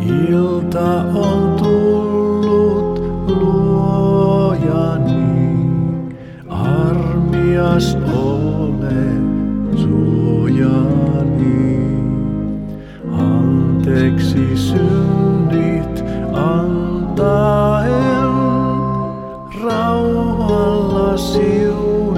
Ilta on tullut luojani, armias ole suojani. Anteeksi synnit antaa.